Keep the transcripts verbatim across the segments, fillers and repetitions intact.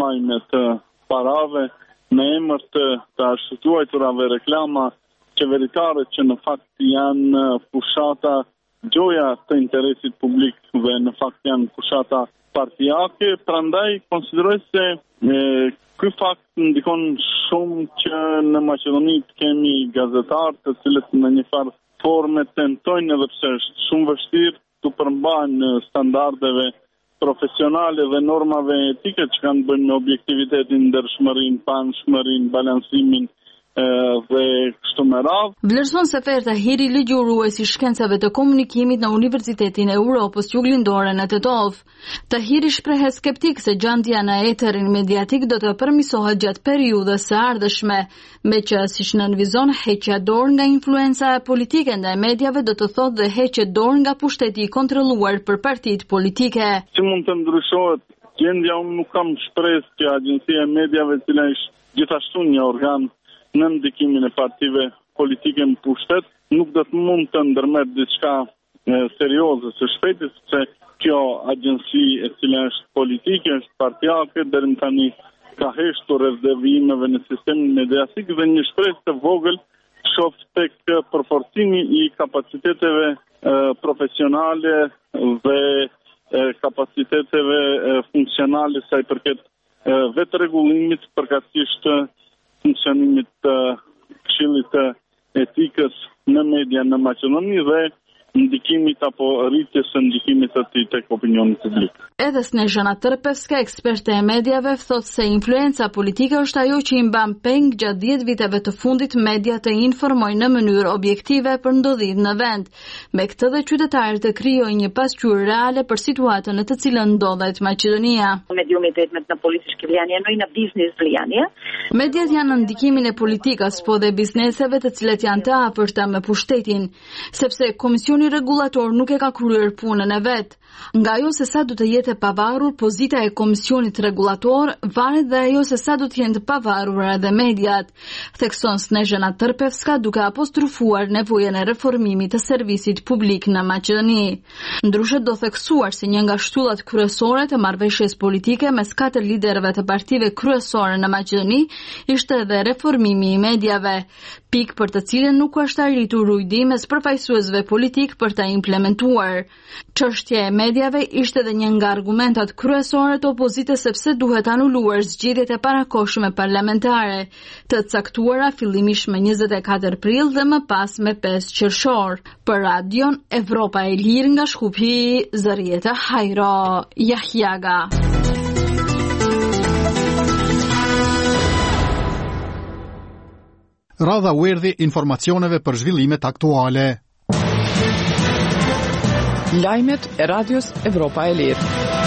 ndërmarrjen të parave në emër të të arshtuajturave reklama qeveritare që në fakt janë fushata gjoja të interesit publik dhe në fakt janë fushata partijake. Prandaj konsideroj se ky fakt ndikon shumë që në Maqedoni kemi gazetarë të cilët në një farë forme tentojnë, edhe pse është shumë vështirë, të përmbajnë standardeve profesionale dhe normave etike që kanë bënë me objektivitetin, ndershmërinë, panshmërinë, balansimin dhe kështu me radhë. Vlerëson Sefer Tahiri, ligjërues i shkencave të komunikimit në Universitetin e Europës Juglindore në Tetov. Tahiri shpreh skeptik se gjendja në eterin mediatik do të përmirësohet gjatë periudhës së ardhshme, me që siç nënvizon heqja dorë nga influenca politike ndaj mediave do të thotë dhe heqje dorë nga pushteti i kontrolluar për partitë politike. Si mund të ndryshohet gjendja? Unë nuk kam shpresë që Agjencia e Mediave, e cila është gjithashtu një organ në ndikimin e partive politike në pushtet, nuk do të mund të ndërmerr diçka serioze së shpejti, sepse kjo agjenci e cila është politike, është partijake, deri më tani ka heshtur rreth devijimeve në sistemin mediatik dhe një shpresë të vogël shoh tek përforcimi i kapaciteteve profesionale dhe kapaciteteve funksionale sa i përket vetë rregullimit, përkatësisht funksionimit të Këshillit të Etikës në media në Maqedoni dhe ndikimit apo rritjes së ndikimit të tij tek opinioni publik. Edhe Snezhana Tërpevska, eksperte e mediave, thotë se influenca politike është ajo që i mban peng gjatë dhjetë viteve të fundit media të informojnë në mënyrë objektive për ndodhit në vend. Me këtë dhe qytetarët të krijojnë një pasqyrë reale për situatën në të cilën ndodhet Maqedonia. Mediumi duhet me në politički vlijanje, no i në biznis vlijanje. Mediat janë në ndikimin e politikës, po dhe bizneseve të cilët janë të afërta me pushtetin, sepse komisioni regulator nuk e ka kryer punën e vet. Nga ajo se sa do të jetë e pavarur pozita e komisionit regulator, varet dhe ajo se sa do të jenë të pavarur edhe mediat, thekson Snezhana Tërpevska, duke apostrofuar nevojën e reformimit të servisit publik në Maqedoni. Ndryshe do theksuar se një nga shtyllat kryesore të marrëveshjes politike mes katër liderëve të partive kryesore në Maqedoni ishte edhe reformimi i mediave, pikë për të cilën nuk është arritur ujdi mes përfaqësuesve politik për ta implementuar. Çështja e mediave ishte edhe një nga argumentat kryesore të opozitës, sepse duhet anuluar zgjedhjet e parakohshme parlamentare, të caktuara fillimisht me njëzet e katër prill dhe më pas me pesë qershor. Për Radion Evropa e Lirë nga Shkupi, Zërieta Hajro Jahjaga. Radha u erdhi informacioneve për zhvillimet aktuale. Lajmet e Radios Evropa e Lirë.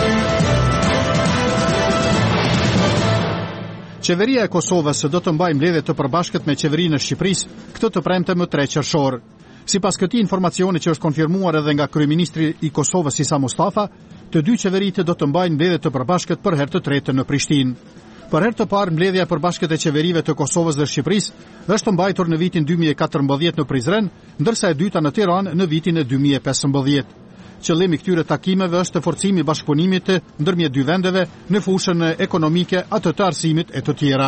Qeveria e Kosovës do të mbajë mbledhje të përbashkët me qeverinë e Shqipërisë këtë të premte më tre qershor. Sipas këtij informacioni që është konfirmuar edhe nga kryeministri i Kosovës Isa Mustafa, të dy qeveritë do të mbajnë mbledhje të përbashkët për herë të tretë në Prishtinë. Për herë të parë mbledhja e përbashkët e qeverive të Kosovës dhe Shqipërisë është mbajtur në vitin dy mijë e katërmbëdhjetë në Prizren, ndërsa e dyta në Tiranë në vitin e dy mijë e pesëmbëdhjetë. Qëllimi i këtyre takimeve është forcimi i bashkëpunimit ndërmjet dy vendeve në fushën ekonomike, atë të arsimit e të tjera.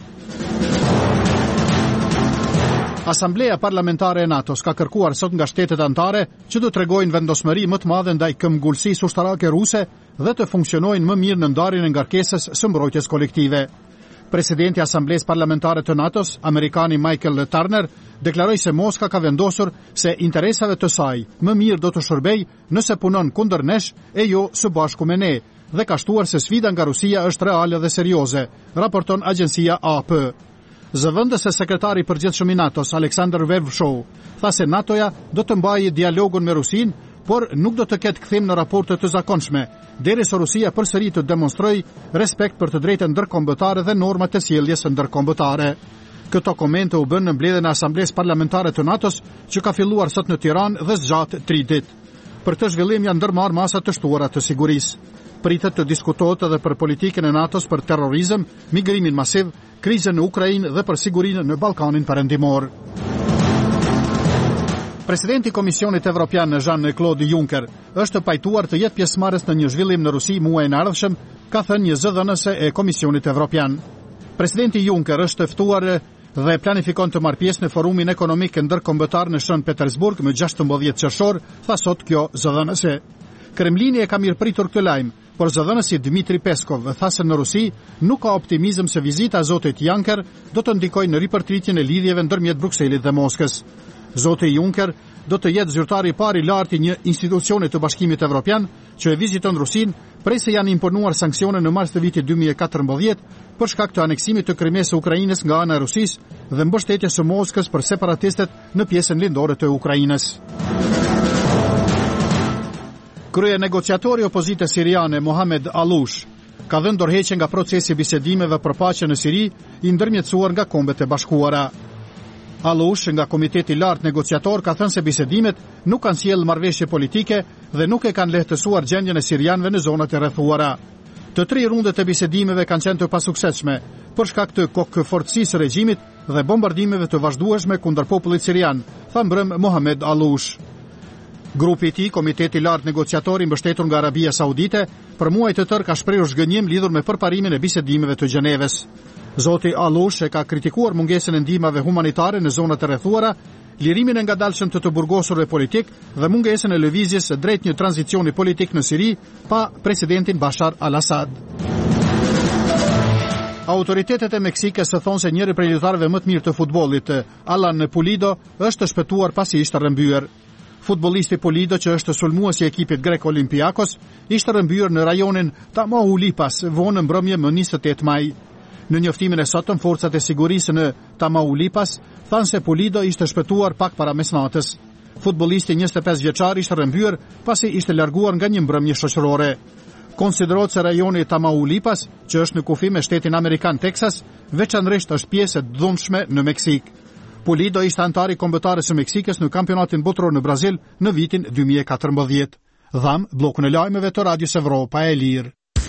Asamblea Parlamentare e NATO-s ka kërkuar sot nga shtetet anëtare që do tregojnë vendosmëri më të madhe ndaj këmbgulësisë ushtarake ruse dhe të funksionojnë më mirë në ndarjen e ngarkesës së mbrojtjes kolektive. Presidenti i Asamblesë Parlamentare të NATO-s, amerikani Michael Turner, deklaroi se Moska ka vendosur se interesave të saj më mirë do të shërbej nëse punon kundër nesh e jo së bashku me ne, dhe ka shtuar se sfida nga Rusia është reale dhe serioze, raporton agjencia A P. Zëvendës e sekretari i përgjithshëm i NATO-s, Alexander Vervshov, tha se NATO-ja do të mbajë dialogun me Rusin, por nuk do të ketë kthim në raporte të zakonshme, derisa Rusia përsëri të demonstrojë respekt për të drejtën ndërkombëtare dhe normat e sjelljes ndërkombëtare. Këto komente u bën në mbledhjen e Asamblesë Parlamentare të NATO-s, që ka filluar sot në Tiranë dhe zgjat tri ditë. Për këtë zhvillim janë ndërmarrë masa të shtuara të sigurisë. Pritet të diskutohet edhe për politikën e NATO-s për terrorizëm, migrimin masiv, krizën në Ukrainë dhe për sigurinë në Ballkanin Perëndimor. Presidenti i Komisionit Evropian Jean-Claude Juncker është pajtuar të jetë pjesëmarrës në një zhvillim në Rusi muajin e ardhshëm, ka thënë një zëdhënëse e Komisionit Evropian. Presidenti Juncker është ftuar dhe planifikon të marrë pjesë në forumin ekonomik ndërkombëtar në Shën Petersburg më gjashtëmbëdhjetë qershor, tha sot kjo zëdhënëse. Kremlini e ka mirëpritur këtë lajm, por zëdhënësi Dmitri Peskov tha se në Rusi nuk ka optimizëm se vizita e zotit Juncker do të ndikojë në ripërtritjen e lidhjeve ndërmjet Brukselit dhe Moskës. Zoti Juncker do të jetë zyrtari i parë i lartë i një institucioni të Bashkimit Evropian që e viziton Rusin prej se janë imponuar sanksione në mars të vitit dy mijë e katërmbëdhjetë për shkak të aneksimit të Krimes së Ukrainës nga ana e Rusisë dhe mbështetjes së Moskës për separatistët në pjesën lindore të Ukrainës. Krye negociatori opozitës siriane Mohamed Aloush ka dhënë dorëheqje nga procesi i bisedimeve për paqe në Siri i ndërmjetësuar nga Kombet e Bashkuara. Aloush nga Komiteti i Lartë Negociator ka thënë se bisedimet nuk kanë sjellë marrëveshje politike dhe nuk e kanë lehtësuar gjendjen e sirianëve në zonat e rrethuara. Të tri rundet e bisedimeve kanë qenë të pasuksesshme për shkak të kokëfortësisë së regjimit dhe bombardimeve të vazhdueshme kundër popullit sirian, tha mbrëm Mohamed Aloush. Grupi i tij, Komiteti i Lartë Negociator i mbështetur nga Arabia Saudite, për muaj të tërë ka shprehur zgënjim lidhur me përparimin e bisedimeve të Gjeneves. Zoti Aloush e ka kritikuar mungesën e ndihmave humanitare në zonat e rrethuara, lirimin e ngadalshëm të të burgosurve politik dhe mungesën e lëvizjes drejt një tranzicioni politik në Siri pa presidentin Bashar al-Assad. Autoritetet e Meksikës thonë se njëri prej lojtarëve më të mirë të futbollit, Alan Pulido, është shpëtuar pasi ishte rrëmbyer. Futbollisti Pulido, që është sulmuesi i ekipit grek Olympiakos, ishte rrëmbyer në rajonin Tamaulipas vonë mbrëmje më njëzet e tetë maj. Në njoftimin e sotëm, forcat e sigurisë në Tamaulipas thanë se Pulido ishte shpëtuar pak para mesnatës. Futbollisti njëzet e pesë vjeçar ishte rrëmbyer pasi ishte larguar nga një mbrëmje shoqërore. Konsiderohet se rajoni Tamaulipas, që është në kufi me shtetin amerikan Texas, veçanërisht është pjesë e dhunshme në Meksik. Pulido ishte antar i kombëtarës së Meksikës në kampionatin botror në Brazil në vitin dy mijë e katërmbëdhjetë. Dham bllokun e lajmeve të Radios Evropa e Lirë.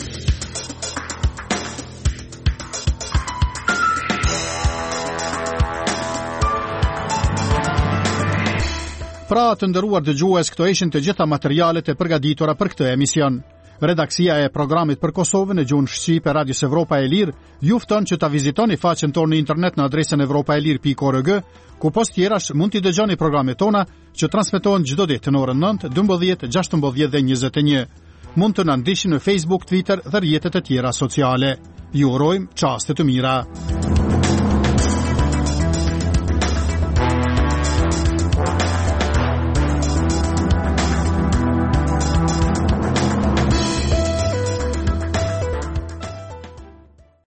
Pra të nderuar dëgjues, këto ishin të gjitha materialet e përgatitura për këtë emision. Redaksia e programit për Kosovën e gjuhën shqipe Radios Evropa e Lirë ju fton që ta vizitoni faqen tonë në internet në adresën evropaelir pikë org, ku post tjerash mund t'i dëgjoni programet tona që transmetohen çdo ditë në orën nëntë, dymbëdhjetë, gjashtëmbëdhjetë dhe njëzet e një. Mund të na ndiqni në Facebook, Twitter dhe rrjetet e tjera sociale. Ju urojmë çaste të mira.